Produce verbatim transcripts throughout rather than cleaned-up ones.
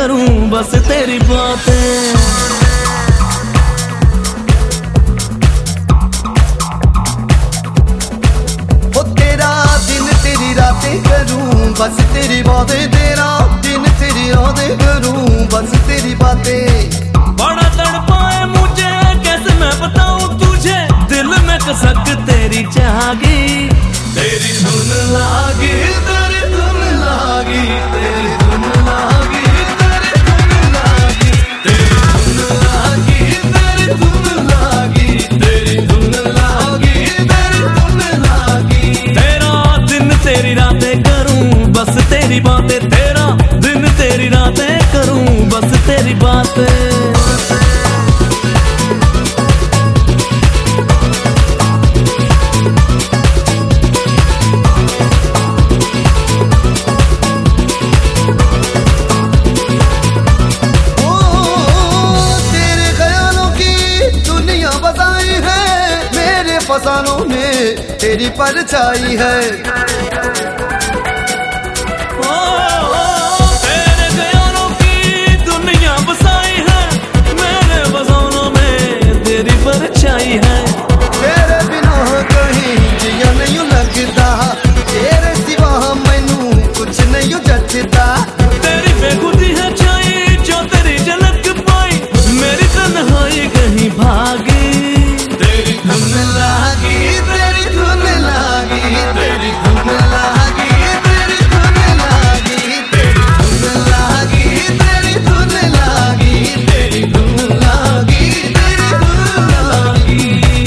करूं बस तेरी बातें। ओ तेरा दिन तेरी रातें करूं बस तेरी बातें, तेरा दिन तेरी रातें करूं बस तेरी बातें। बड़ा तड़पाए मुझे कैसे मैं बताऊं तुझे, दिल में कसक तेरी जागी। तेरी धुन लागी, तेरी धुन लागी, तेरी धुन लागी, तेरी धुन लागी, तेरी धुन लागी, तेरी धुन लागी, तेरी धुन लागी, तेरी धुन लागी। तेरा दिन तेरी रातें करूं बस तेरी बातें, तेरा दिन तेरी रातें करूं बस तेरी बातें। फसानों में तेरी परछाई है, ओ, ओ, तेरे ख्यालों की दुनिया बसाई है, मेरे फसानों में तेरी परछाई है। तेरे बिना कहीं जिया नहीं लगता, तेरे सिवा मैनू कुछ नहीं जचता। तेरी बेखुदी है छाई जो तेरी झलक पाई, मेरी तन्हाई कहीं भागी। तेरी धुन लागी, तेरी धुन लागी, तेरी धुन लागी, तेरी धुन लागी, तेरी धुन लागी, तेरी धुन लागी, तेरी धुन लागी, तेरी धुन लागी।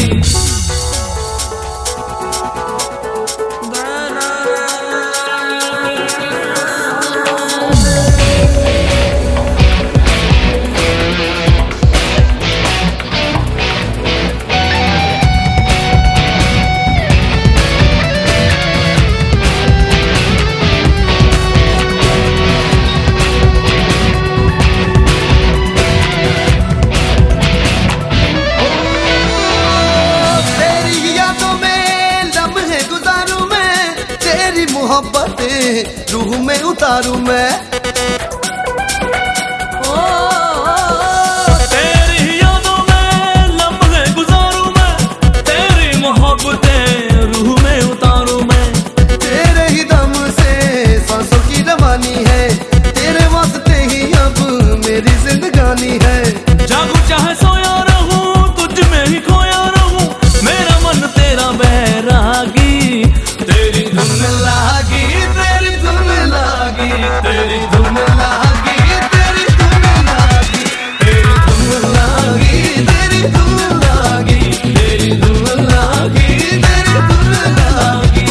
मोहब्बतें रूह में उतारूं मैं, ओ, ओ, ओ, तेरी यादों में लम्हे गुजारूं मैं, तेरी मोहब्बतें रूह में उतारूं मैं। तेरे ही दम से सांसों की रवानी है, तेरे वास्ते ही अब मेरी जिंदगानी है। जागूं चाहे सोया रहूं तुझ में ही खोया रहूं, मेरा मन तेरा बैरागी। तेरी धुन लागी, तेरी धुन लागी, तेरी धुन लागी, तेरी धुन लागी, तेरी धुन लागी, तेरी धुन लागी, तेरी धुन लागी, तेरी धुन लागी।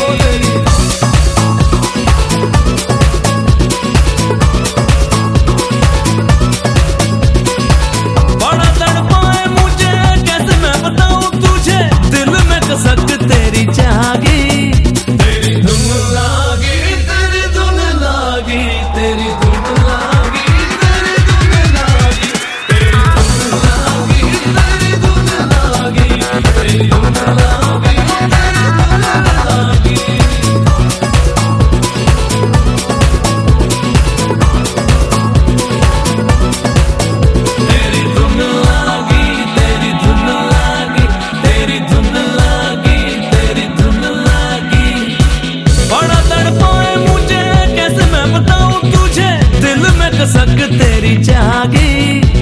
बड़ा तड़पाए मुझे कैसे मैं बताऊं तुझे, दिल में कसक तेरी जागी। तेरी धुन लागी, तेरी धुन लागी, तेरी धुन लागी, तेरी धुन लागी, तेरी धुन लागी, तेरी धुन लागी, तेरी धुन लागी, तेरी धुन लागी। तेरी धुन लागी, तेरी धुन लागी, तेरी धुन लागी, तेरी धुन लागी। बड़ा तड़पाए मुझे कैसे मैं बताऊं तुझे, दिल में कसक तेरी जागी।